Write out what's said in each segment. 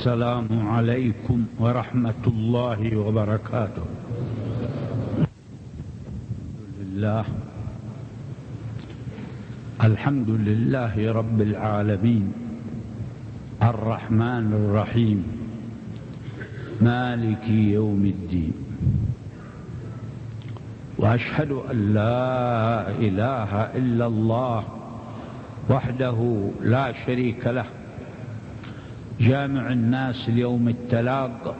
السلام عليكم ورحمة الله وبركاته. الحمد لله رب العالمين الرحمن الرحيم مالك يوم الدين، وأشهد أن لا إله إلا الله وحده لا شريك له، جامع الناس ليوم التلاق،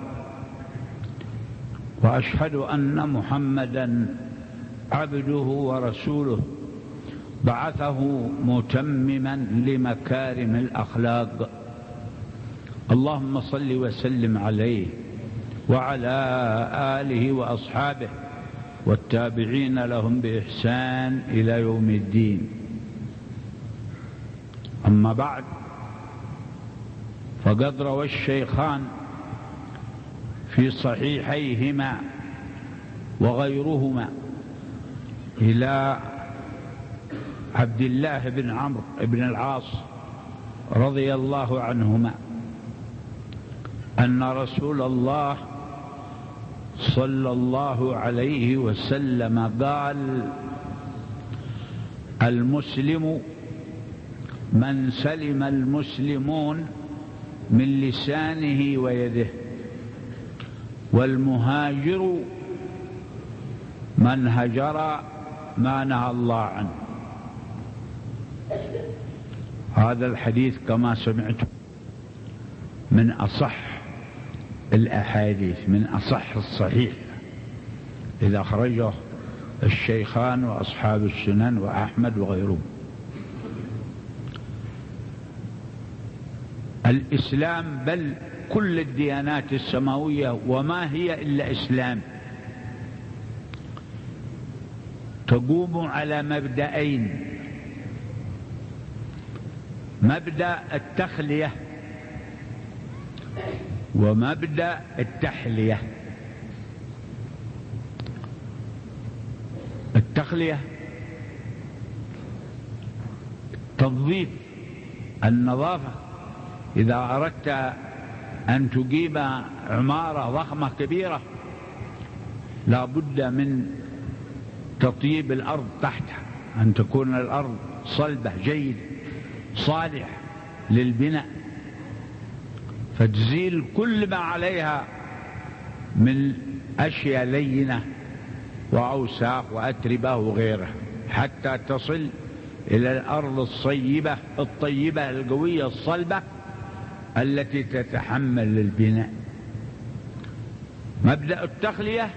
وأشهد أن محمدا عبده ورسوله بعثه متمما لمكارم الأخلاق. اللهم صل وسلم عليه وعلى آله وأصحابه والتابعين لهم بإحسان إلى يوم الدين. أما بعد، فقد روى الشيخان في صحيحيهما وغيرهما إلى عبد الله بن عمرو بن العاص رضي الله عنهما أن رسول الله صلى الله عليه وسلم قال: المسلم من سلم المسلمون من لسانه ويده، والمهاجر من هجر ما نهى الله عنه. هذا الحديث كما سمعتم من أصح الأحاديث، من أصح الصحيح إذا أخرجه الشيخان وأصحاب السنن وأحمد وغيرهم. الإسلام بل كل الديانات السماوية وما هي إلا إسلام تقوم على مبدأين: مبدأ التخلية ومبدأ التحلية. التخلية تنظيف، النظافة. إذا أردت أن تقيم عمارة ضخمة كبيرة لا بد من تطيب الأرض تحتها، أن تكون الأرض صلبة جيدة صالح للبناء، فتزيل كل ما عليها من أشياء لينة وأوساخ وأتربة وغيرها، حتى تصل إلى الأرض الطيبة القوية الصلبة التي تتحمل البناء. مبدأ التخلية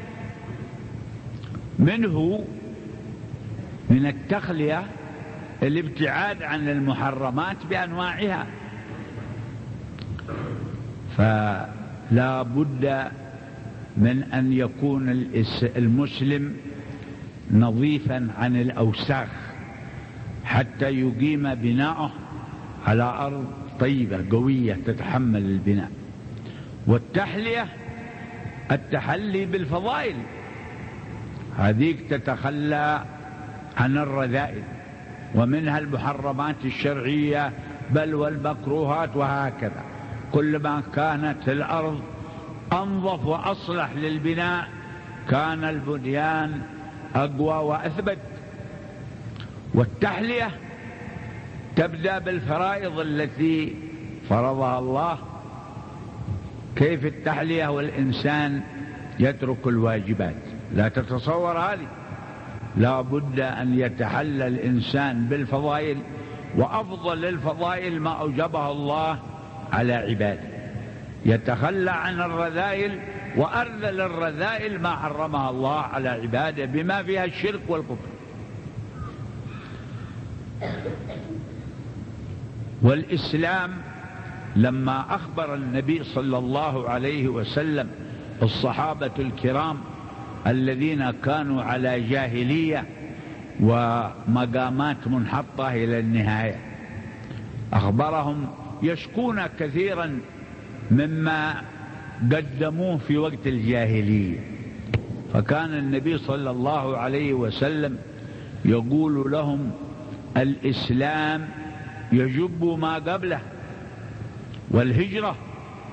من التخلية الابتعاد عن المحرمات بأنواعها، فلا بد من أن يكون المسلم نظيفا عن الأوساخ حتى يقيم بناءه على أرض طيبة قوية تتحمل البناء. والتحلية التحلي بالفضائل، هذيك تتخلى عن الرذائل، ومنها المحرمات الشرعية بل والمكروهات، وهكذا. كلما كانت الأرض أنظف وأصلح للبناء كان البنيان أقوى وأثبت. والتحلية تبدأ بالفرائض التي فرضها الله. كيف التحلية والإنسان يترك الواجبات؟ لا تتصور هذه. لا بد أن يتحلى الإنسان بالفضائل، وأفضل الفضائل ما أوجبها الله على عباده، يتخلى عن الرذائل، وأرذل الرذائل ما حرمها الله على عباده بما فيها الشرك والكفر. والإسلام لما أخبر النبي صلى الله عليه وسلم الصحابة الكرام الذين كانوا على جاهلية ومقامات منحطة إلى النهاية، أخبرهم يشكون كثيرا مما قدموه في وقت الجاهلية، فكان النبي صلى الله عليه وسلم يقول لهم: الإسلام يجب ما قبله، والهجرة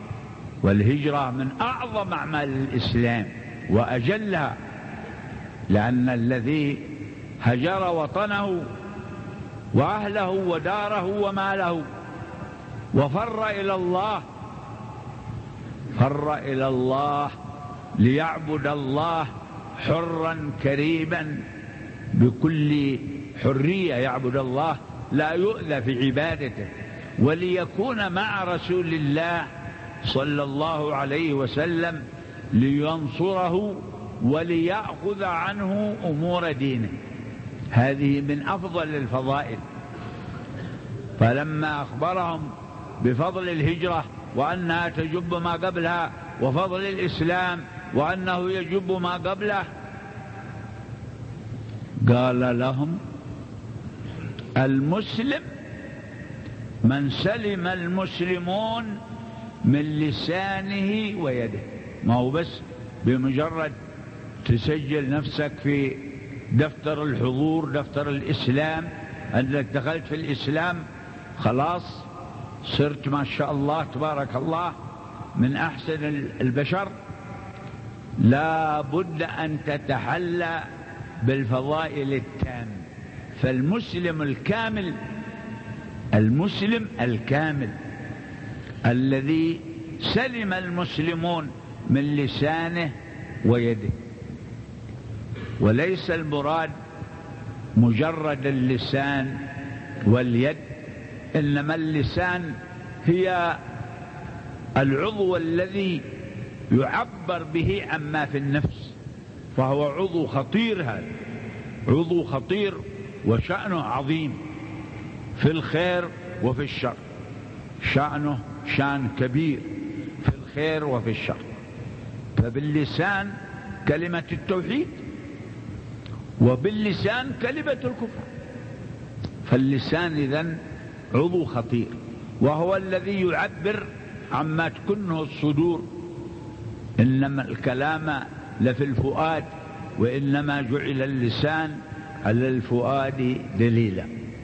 والهجرة من أعظم أعمال الإسلام وأجلها، لأن الذي هجر وطنه وأهله وداره وماله وفر إلى الله ليعبد الله حرا كريما بكل حرية، يعبد الله لا يؤذى في عبادته، وليكون مع رسول الله صلى الله عليه وسلم لينصره وليأخذ عنه أمور دينه. هذه من أفضل الفضائل. فلما أخبرهم بفضل الهجرة وأنها تجب ما قبلها، وفضل الإسلام وأنه يجب ما قبله، قال لهم: المسلم من سلم المسلمون من لسانه ويده. ما هو بس بمجرد تسجل نفسك في دفتر الحضور، دفتر الإسلام، أنك دخلت في الإسلام خلاص صرت ما شاء الله تبارك الله من أحسن البشر. لا بد أن تتحلى بالفضائل التامة. فالمسلم الكامل الذي سلم المسلمون من لسانه ويده. وليس المراد مجرد اللسان واليد، إنما اللسان هي العضو الذي يعبر به عما في النفس، فهو عضو خطير. هذا عضو خطير وشأنه عظيم في الخير وفي الشر، شأنه شأن كبير في الخير وفي الشر. فباللسان كلمة التوحيد، وباللسان كلمة الكفر. فاللسان إذن عضو خطير، وهو الذي يعبر عما تكنه الصدور. إنما الكلام لفي الفؤاد، وإنما جعل اللسان على الفؤاد دليلا.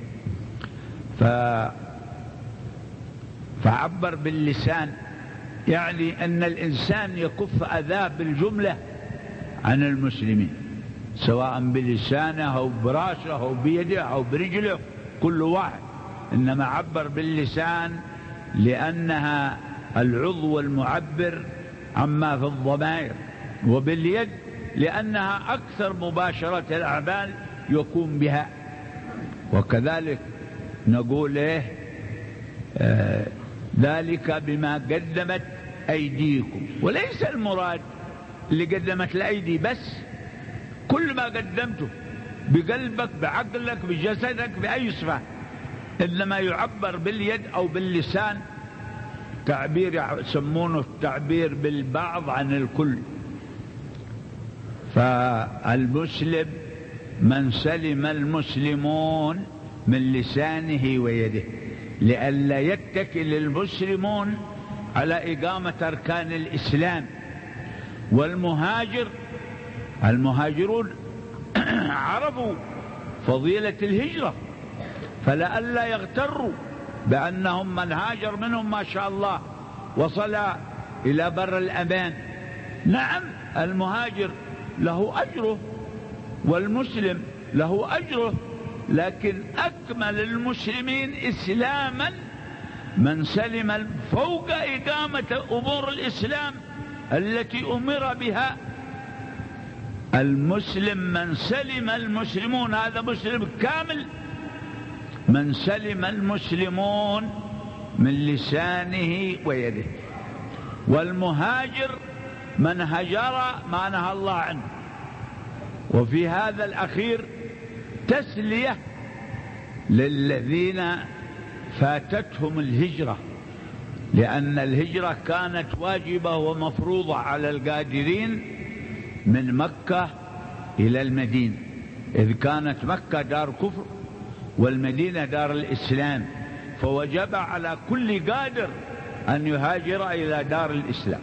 فعبر باللسان يعني أن الإنسان يكف أذاه بالجملة عن المسلمين، سواء بلسانه أو براسه أو بيده أو برجله، كل واحد. إنما عبر باللسان لأنها العضو المعبر عما في الضمائر، وباليد لأنها أكثر مباشرة الأعمال يقوم بها. وكذلك نقول ذلك بما قدمت أيديكم. وليس المراد اللي قدمت الأيدي بس، كل ما قدمته بقلبك بعقلك بجسدك بأي صفة، إنما يعبر باليد أو باللسان تعبير يسمونه التعبير بالبعض عن الكل. فالمسلم من سلم المسلمون من لسانه ويده، لئلا يتكل المسلمون على إقامة أركان الإسلام. المهاجرون عرفوا فضيلة الهجرة، فلئلا يغتروا بأنهم من هاجر منهم ما شاء الله وصل إلى بر الأمان. نعم، المهاجر له أجره والمسلم له أجره، لكن أكمل المسلمين إسلاما من سلم فوق إقامة أمور الإسلام التي أمر بها. المسلم من سلم المسلمون، هذا مسلم كامل، من سلم المسلمون من لسانه ويده. والمهاجر من هجر ما نهى الله عنه. وفي هذا الأخير تسلية للذين فاتتهم الهجرة، لأن الهجرة كانت واجبة ومفروضة على القادرين من مكة إلى المدينة، إذ كانت مكة دار كفر والمدينة دار الإسلام، فوجب على كل قادر أن يهاجر إلى دار الإسلام.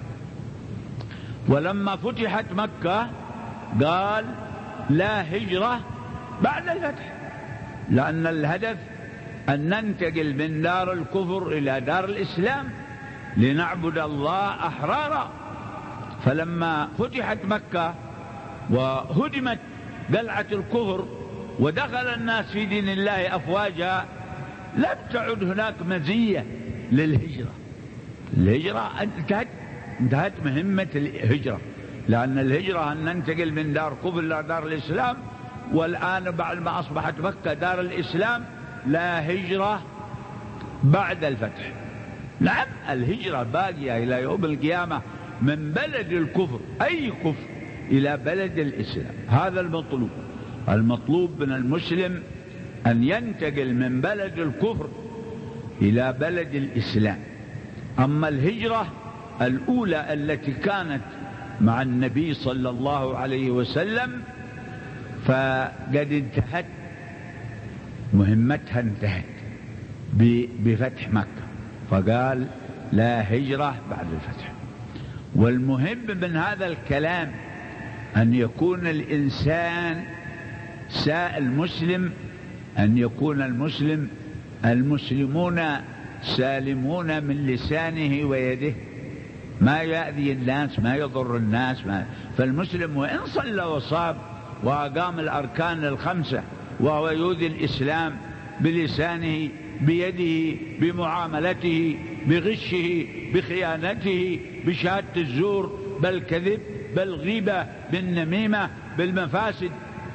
ولما فتحت مكة قال لا هجرة بعد الفتح، لأن الهدف أن ننتقل من دار الكفر إلى دار الإسلام، لنعبد الله أحرارا. فلما فتحت مكة وهدمت قلعة الكفر ودخل الناس في دين الله أفواجا لم تعد هناك مزية للهجرة. الهجرة انتهت مهمة الهجرة، لأن الهجرة أن ننتقل من دار كفر إلى دار الإسلام، والآن بعد ما أصبحت مكة دار الإسلام لا هجرة بعد الفتح. نعم الهجرة باقية إلى يوم القيامة من بلد الكفر أي كفر إلى بلد الإسلام. هذا المطلوب من المسلم أن ينتقل من بلد الكفر إلى بلد الإسلام. أما الهجرة الأولى التي كانت مع النبي صلى الله عليه وسلم فقد انتهت، مهمتها انتهت بفتح مكة، فقال لا هجرة بعد الفتح. والمهم من هذا الكلام أن يكون الإنسان المسلم أن يكون المسلمون سالمون من لسانه ويده، ما يأذي الناس، ما يضر الناس. فالمسلم وإن صلى وصاب وأقام الأركان الخمسة وهو يؤذي الإسلام بلسانه بيده بمعاملته بغشه بخيانته بشهادة الزور بالكذب بالغيبة بالنميمة بالمفاسد.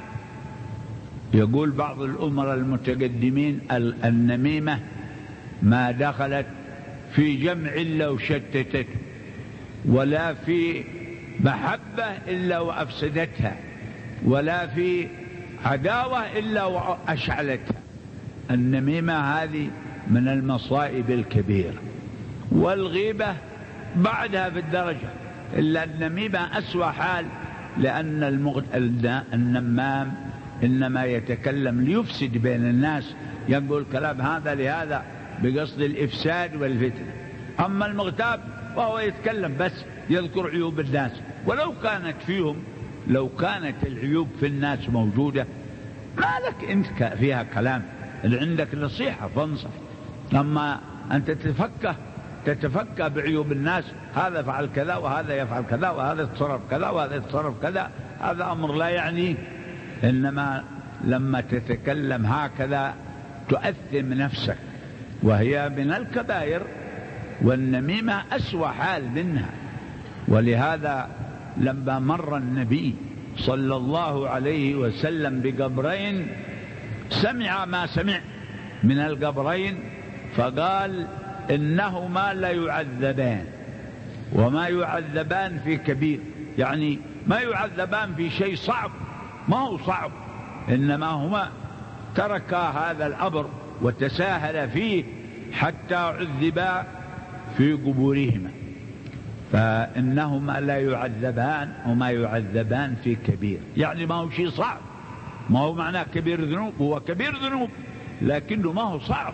يقول بعض الأمراء المتقدمين النميمة ما دخلت في جمع إلا وشتتت، ولا في محبة إلا وأفسدتها، ولا في عداوة إلا وأشعلتها. النميمة هذه من المصائب الكبيرة، والغيبة بعدها في الدرجة، إلا النميمة أسوأ حال، لأن النمام إنما يتكلم ليفسد بين الناس، يقول كلام هذا لهذا بقصد الإفساد والفتنة. أما المغتاب فهو يتكلم بس يذكر عيوب الناس، ولو كانت فيهم، لو كانت العيوب في الناس موجودة ما لك أنت فيها كلام، اللي عندك نصيحة فانصح. أما أنت تتفكى بعيوب الناس، هذا فعل كذا وهذا يفعل كذا وهذا يتصرف كذا وهذا يتصرف كذا، هذا أمر لا يعني. إنما لما تتكلم هكذا تؤثم نفسك، وهي من الكبائر، والنميمة أسوأ حال منها. ولهذا لما مر النبي صلى الله عليه وسلم بقبرين سمع ما سمع من القبرين، فقال إنهما لا يعذبان، وما يعذبان في كبير، يعني ما يعذبان في شيء صعب، ما هو صعب، إنما هما تركا هذا الأمر وتساهل فيه حتى عذبا في قبورهما. فإنهما لا يعذبان وما يعذبان في كبير، يعني ما هو شيء صعب، ما هو معناه كبير ذنوب، هو كبير ذنوب لكنه ما هو صعب.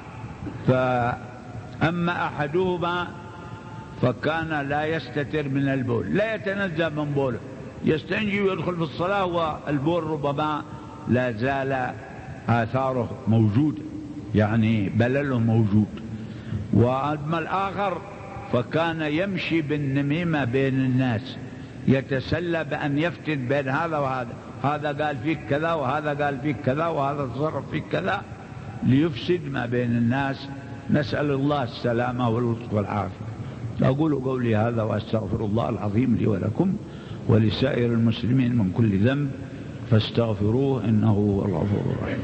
فأما أحدهما فكان لا يستتر من البول، لا يتنزه من بوله، يستنجي ويدخل في الصلاة والبول ربما لا زال آثاره موجودة، يعني بلله موجود. وأما الآخر فكان يمشي بالنميمة بين الناس، يتسلى بأن يفتن بين هذا وهذا، هذا قال فيك كذا وهذا قال فيك كذا وهذا تصرف فيك كذا، ليفسد ما بين الناس. نسأل الله السلامة واللطف والعافية. أقول قولي هذا وأستغفر الله العظيم لي ولكم ولسائر المسلمين من كل ذنب فاستغفروه إنه هو الغفور الرحيم.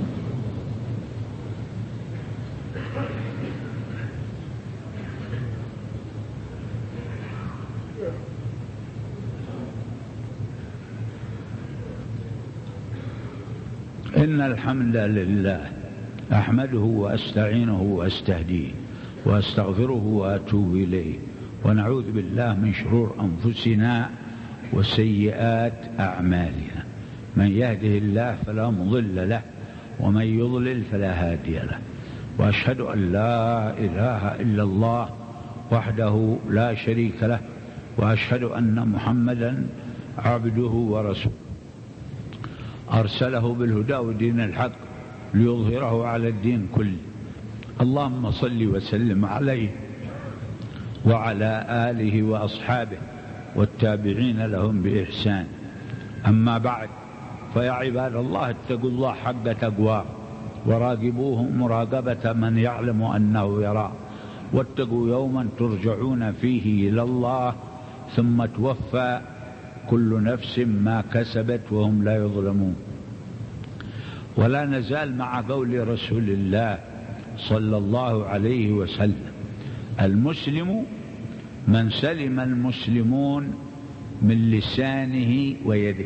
إن الحمد لله أحمده وأستعينه وأستهديه وأستغفره وأتوب إليه، ونعوذ بالله من شرور أنفسنا وسيئات أعمالنا، من يهده الله فلا مضل له ومن يضلل فلا هادي له، وأشهد أن لا إله إلا الله وحده لا شريك له، وأشهد أن محمدا عبده ورسوله أرسله بالهدى ودين الحق ليظهره على الدين كله. اللهم صل وسلم عليه وعلى آله وأصحابه والتابعين لهم بإحسان. أما بعد، فيا عباد الله اتقوا الله حق تقواه وراقبوه مراقبة من يعلم أنه يرى، واتقوا يوما ترجعون فيه إلى الله ثم توفى كل نفس ما كسبت وهم لا يظلمون. ولا نزال مع قول رسول الله صلى الله عليه وسلم: المسلم من سلم المسلمون من لسانه ويده،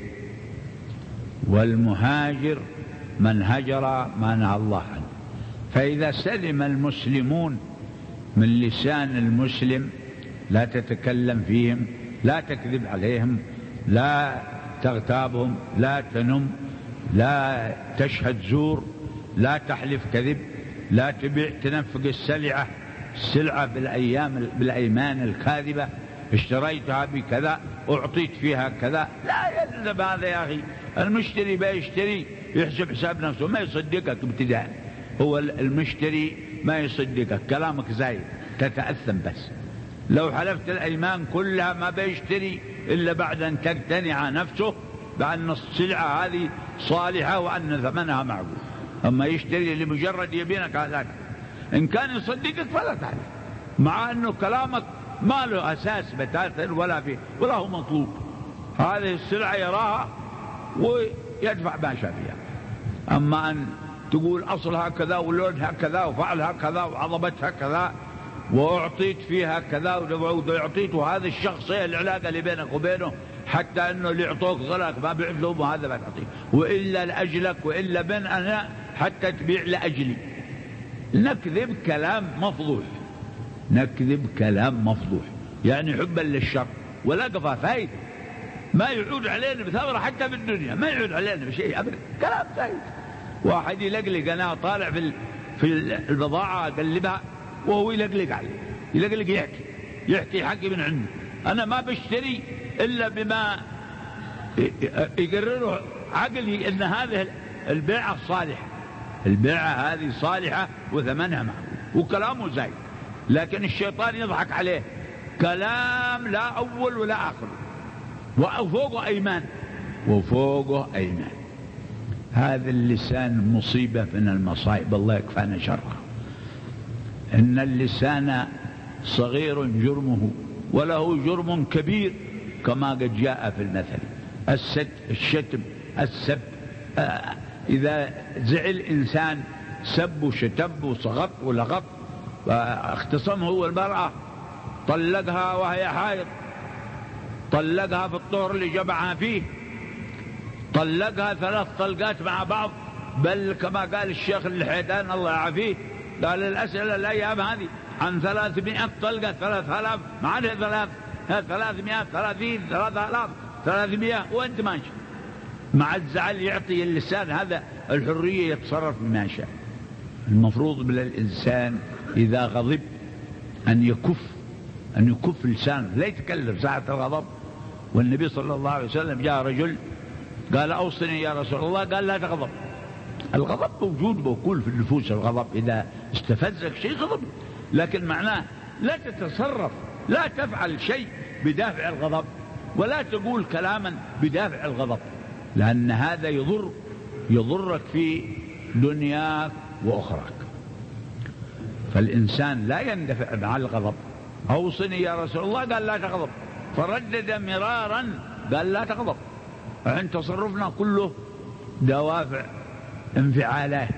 والمهاجر من هجر ما نهى الله عنه. فإذا سلم المسلمون من لسان المسلم لا تتكلم فيهم، لا تكذب عليهم، لا تغتابهم، لا تنم، لا تشهد زور، لا تحلف كذب، لا تبيع تنفق السلعة بالأيمان الكاذبة، اشتريتها بكذا أعطيت فيها كذا. لا يلزم هذا يا أخي. المشتري بيشتري يحسب حساب نفسه، ما يصدقك ابتداء. هو المشتري ما يصدقك، كلامك زايد تتأثم. بس لو حلفت الأيمان كلها ما بيشتري إلا بعد أن تقتنع نفسه بأن السلعة هذه صالحة وأن ثمنها معقول. أما يشتري لمجرد يبينك هذاك، إن كان يصدقك فلا تعرف، مع أنه كلامك ما له أساس بتاتا ولا هو مطلوب. هذه السلعة يراها ويدفع ما شاء فيها. أما أن تقول أصلها كذا ولونها كذا وفعلها كذا وعظمتها كذا وأعطيت فيها كذا وأعطيت، وهذا الشخص هي العلاقة اللي بينك وبينه، حتى أنه اللي يعطوك غلق ما بيعطوه وهذا ما تعطيه، وإلا لأجلك وإلا بين أنا حتى تبيع لأجلي. نكذب كلام مفضوح، نكذب كلام مفضوح، يعني حبا للشر ولا قفا فايدة، ما يعود علينا بثمرة حتى بالدنيا، ما يعود علينا بشيء أبدا، كلام فايدة. واحد يلقلق، أنا طالع في البضاعة أقلبها وهو يلقلق عليه، يلقلق يحكي حقي من عنده. أنا ما بشتري إلا بما يقرره عقلي أن هذه البيعة صالحة، البيعة هذه صالحة وثمنها معقول وكلامه زايد. لكن الشيطان يضحك عليه، كلام لا أول ولا آخر، وفوقه أيمان. هذا اللسان مصيبة من المصائب، الله يكفانا شره. إن اللسان صغير جرمه وله جرم كبير، كما قد جاء في المثل: الشتم، السب. إذا زعل إنسان سب وشتم وصغط ولغط، واختصم هو المرأة، طلقها وهي حائض، طلقها في الطهر اللي جمعها فيه، طلقها 3 طلقات مع بعض، بل كما قال الشيخ الحيدان الله يعافيه، قال الأسئلة الأيام هذه عن 300 طلقة، 3000 ما عاد 300 30 3300 وانت ماشي. مع الزعل يعطي اللسان هذا الحرية يتصرف بما شاء. المفروض بالإنسان إذا غضب أن يكف لسانه، لا يتكلم ساعة الغضب. والنبي صلى الله عليه وسلم جاء رجل قال: أوصني يا رسول الله. قال: لا تغضب. الغضب موجود موكول في النفوس، الغضب إذا استفزك شيء غضب، لكن معناه لا تتصرف، لا تفعل شيء بدافع الغضب، ولا تقول كلاما بدافع الغضب، لأن هذا يضرك في دنياك وأخراك. فالإنسان لا يندفع مع الغضب. أوصني يا رسول الله. قال: لا تغضب. فردد مرارا قال: لا تغضب. عند تصرفنا كله دوافع، انفعالات،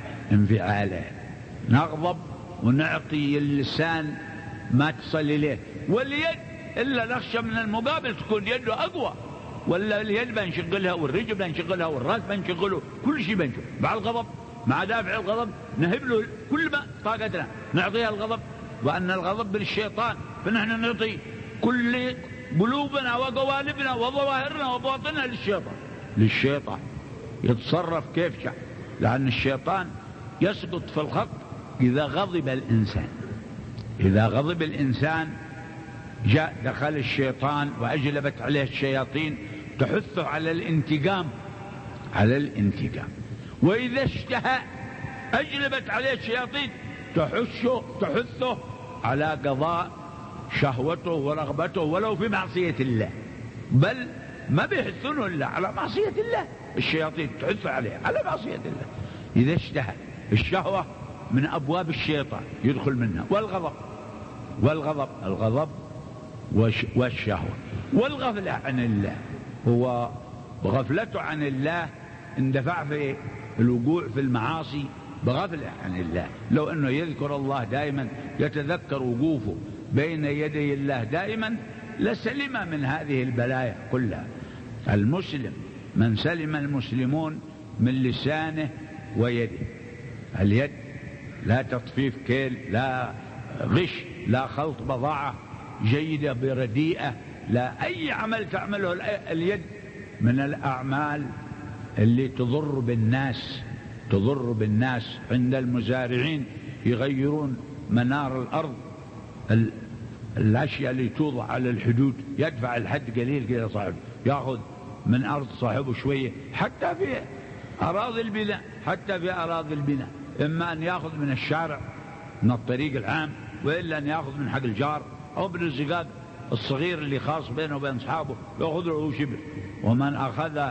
نغضب ونعطي اللسان ما تصل إليه. واليد إلا نخشى من المقابل تكون يده أقوى، ولا اليد بنشغلها والرجل بنشغلها والراس بنشغله، كل شيء بنشغله مع الغضب، مع دافع الغضب نهب له كل ما طاقتنا نعطيها الغضب. وأن الغضب بالشيطان، فنحن نعطي كل قلوبنا وقوالبنا وظواهرنا وباطننا للشيطان يتصرف كيف شاء، لأن الشيطان يسقط في الخط إذا غضب الإنسان. إذا غضب الإنسان جاء دخل الشيطان وأجلبت عليه الشياطين تحثه على الانتقام. وإذا اشتهى أجلبت عليه الشياطين تحثه على قضاء شهوته ورغبته ولو في معصية الله، بل ما بيحثونه إلا على معصية الله، الشياطين تحث عليه على معصية الله. إذا اشتهى الشهوة من أبواب الشيطان يدخل منها، الغضب والشهوة والغفلة عن الله. هو غفلته عن الله اندفع في الوقوع في المعاصي بغفلة عن الله. لو أنه يذكر الله دائما، يتذكر وقوفه بين يدي الله دائما، لسلم من هذه البلايا كلها. المسلم من سلم المسلمون من لسانه ويده. اليد لا تطفيف كيل، لا غش، لا خلط بضاعة جيدة برديئة، لا أي عمل تعمله اليد من الأعمال اللي تضر بالناس. عند المزارعين يغيرون منار الأرض، الأشياء اللي توضع على الحدود، يدفع الحد قليل كذا صاحب، يأخذ من أرض صاحبه شوية، حتى في أراضي البناء، إما أن يأخذ من الشارع من الطريق العام، وإلا أن يأخذ من حق الجار أو من الزقاق الصغير اللي خاص بينه وبين أصحابه، يأخذ له شبر. ومن أخذ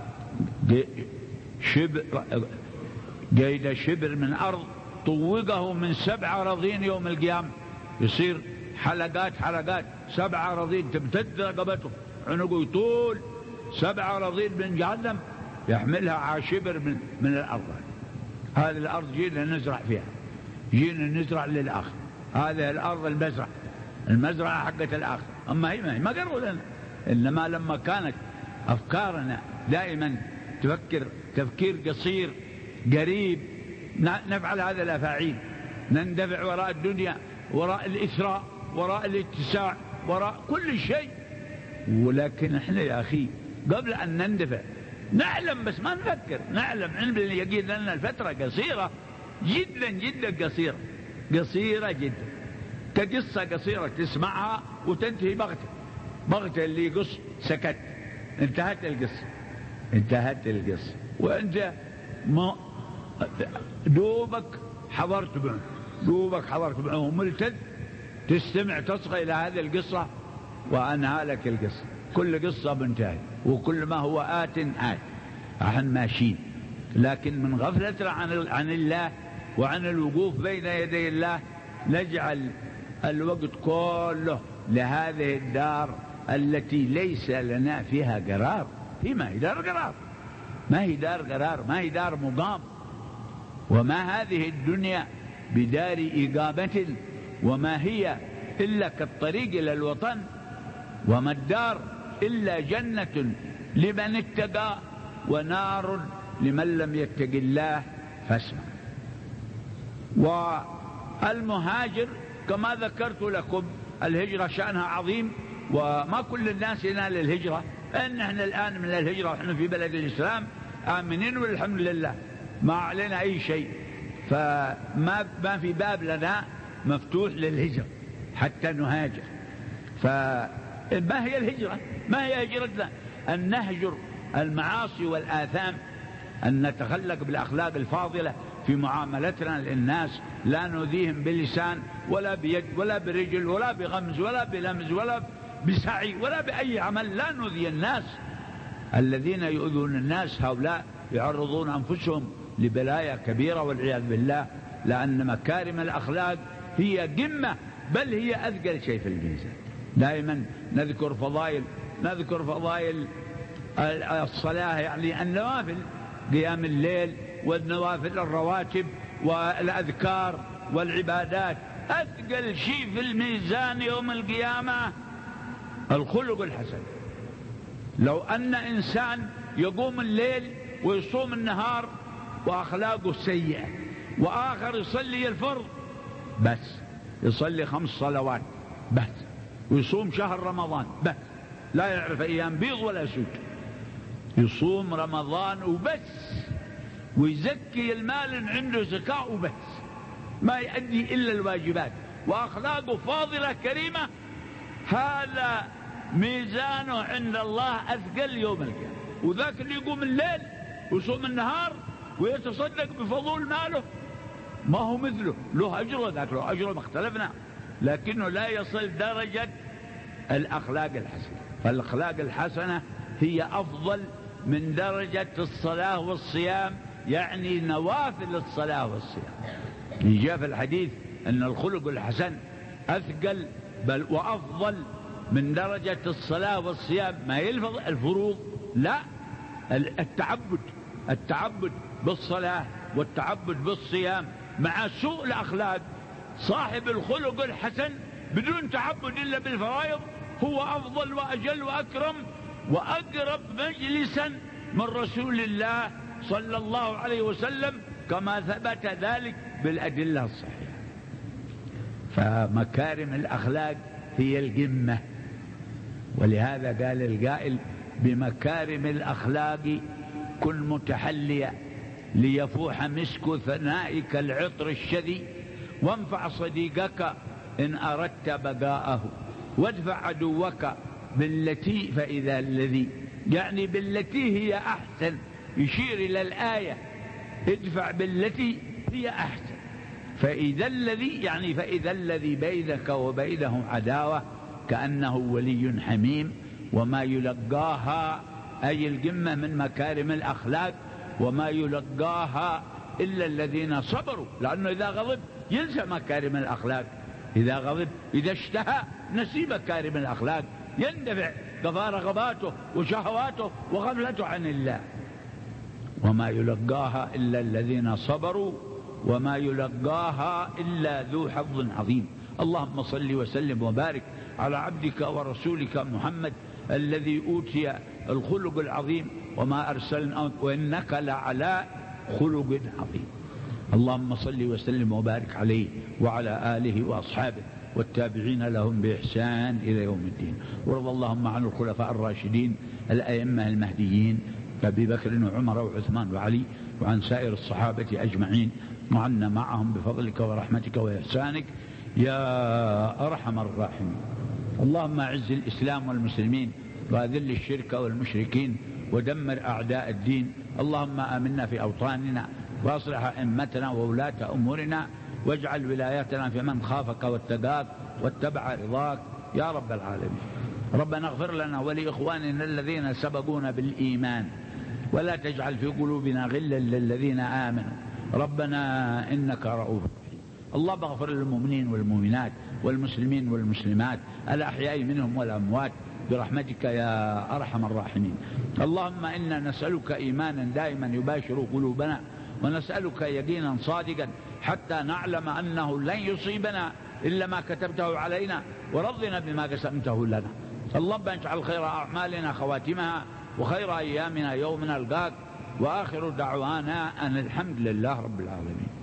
قيد شبر من أرض طوقه من 7 أراضين يوم القيامة، يصير حلقات 7 أراضين تمتد رقبته، عنقه يطول 7 أراضين من جهنم يحملها على شبر من الأرض. هذه الأرض جينا نزرع فيها، جينا نزرع للآخر، هذه الأرض المزرعة حقت الآخر. أما هي ما قروا لنا، إنما لما كانت أفكارنا دائما تفكر تفكير قصير قريب، نفعل هذا الأفاعيل، نندفع وراء الدنيا، وراء الإثراء، وراء الاتساع، وراء كل شيء. ولكن احنا يا أخي قبل أن نندفع نعلم، بس ما نفكر، نعلم علم اليقين أن الفترة قصيرة جدا جدا، قصيرة جدا، كقصة قصيرة تسمعها وتنتهي بغتة اللي يقص سكت، انتهت القصة وانت ما دوبك حضرت معه وملتد تستمع تصغى إلى هذه القصة وأنهى لك القصة. كل قصة بنتهي، وكل ما هو آت احنا ماشيين، لكن من غفلتنا عن الله وعن الوقوف بين يدي الله نجعل الوقت كله لهذه الدار التي ليس لنا فيها قرار. هي ما هي دار قرار، ما هي دار مقام، وما هذه الدنيا بدار إقامة، وما هي إلا كالطريق إلى الوطن، وما الدار إلا جنة لمن اتقى ونار لمن لم يتق الله فاسمع. والمهاجر كما ذكرت لكم الهجرة شأنها عظيم، وما كل الناس ينال الهجرة، إن احنا الآن من الهجرة ونحن في بلد الإسلام آمنين والحمد لله، ما علينا أي شيء، فما في باب لنا مفتوح للهجرة حتى نهاجر. فما هي الهجرة؟ ما هي هجرتنا؟ أن نهجر المعاصي والآثام، أن نتخلق بالأخلاق الفاضلة في معاملتنا للناس، لا نؤذيهم بلسان ولا بيد ولا برجل ولا بغمز ولا بلمز ولا بسعي ولا بأي عمل، لا نؤذي الناس. الذين يؤذون الناس هؤلاء يعرضون أنفسهم لبلايا كبيرة والعياذ بالله، لأن مكارم الأخلاق هي قمة، بل هي أثقل شيء في الميزان. دائما نذكر فضائل الصلاة، يعني النوافل، قيام الليل والنوافل الرواتب والأذكار والعبادات. أثقل شيء في الميزان يوم القيامة الخلق الحسن. لو أن إنسان يقوم الليل ويصوم النهار وأخلاقه سيئة، وآخر يصلي الفرض بس، يصلي 5 صلوات بس، ويصوم شهر رمضان بس، لا يعرف أيام بيض ولا سود، يصوم رمضان وبس، ويزكي المال عنده زكاة وبس، ما يؤدي إلا الواجبات، وأخلاقه فاضلة كريمة، هذا ميزانه عند الله أثقل يوم القيامة. وذاك اللي يقوم الليل ويصوم النهار ويتصدق بفضول ماله ما هو مثله، له أجره، ذاك له أجره، ما اختلفنا، لكنه لا يصل درجة الأخلاق الحسنة. فالأخلاق الحسنة هي أفضل من درجة الصلاة والصيام، يعني نوافل الصلاة والصيام. جاء في الحديث أن الخلق الحسن أثقل بل وأفضل من درجة الصلاة والصيام. ما يلفظ الفروض، لا، التعبد بالصلاة والتعبد بالصيام مع سوء الأخلاق. صاحب الخلق الحسن بدون تعبد إلا بالفرائض هو أفضل وأجل وأكرم وأقرب مجلسا من رسول الله صلى الله عليه وسلم، كما ثبت ذلك بالأدلة الصحيحة. فمكارم الأخلاق هي القمة، ولهذا قال القائل: بمكارم الأخلاق كن متحليا ليفوح مسك ثنائك العطر الشذي، وانفع صديقك إن أردت بقاءه، وادفع عدوك بالتي فإذا الذي، يعني بالتي هي أحسن. يشير إلى الآية: ادفع بالتي هي أحسن. فإذا الذي يعني فإذا الذي بينك وبينه عداوة كأنه ولي حميم. وما يلقاها أي القمة من مكارم الأخلاق، وما يلقاها إلا الذين صبروا، لأنه إذا غضب ينسى مكارم الأخلاق. إذا غضب، إذا اشتهى نسي مكارم الأخلاق، يندفع قضى رغباته وشهواته وغفلته عن الله. وما يلقاها إلا الذين صبروا وما يلقاها إلا ذو حظ عظيم. اللهم صل وسلم وبارك على عبدك ورسولك محمد الذي أوتي الخلق العظيم، وما أرسلنا وإنك لعلى خلق عظيم. اللهم صل وسلم وبارك عليه وعلى آله وأصحابه والتابعين لهم بإحسان إلى يوم الدين. وارض اللهم عن الخلفاء الراشدين الأئمة المهديين أبي بكر وعمر وعثمان وعلي، وعن سائر الصحابة أجمعين، وعنا معهم بفضلك ورحمتك وإحسانك يا أرحم الراحمين. اللهم أعز الإسلام والمسلمين وأذل الشرك والمشركين ودمر أعداء الدين. اللهم آمنا في أوطاننا وأصلح أئمتنا وولاة أمورنا، واجعل ولايتنا في من خافك واتقاك واتبع رضاك يا رب العالمين. ربنا اغفر لنا ولإخواننا الذين سبقونا بالإيمان، ولا تجعل في قلوبنا غلا للذين آمنوا ربنا إنك رؤوف رحيم. اللهم اغفر للمؤمنين والمؤمنات والمسلمين والمسلمات الأحياء منهم والأموات برحمتك يا أرحم الراحمين. اللهم إنا نسألك إيمانا دائما يباشر قلوبنا، ونسألك يقينا صادقا حتى نعلم أنه لن يصيبنا إلا ما كتبته علينا، ورضنا بما قسمته لنا. اللهم اجعل خير أعمالنا خواتمها، وخير أيامنا يوم نلقاك، وآخر دعوانا أن الحمد لله رب العالمين.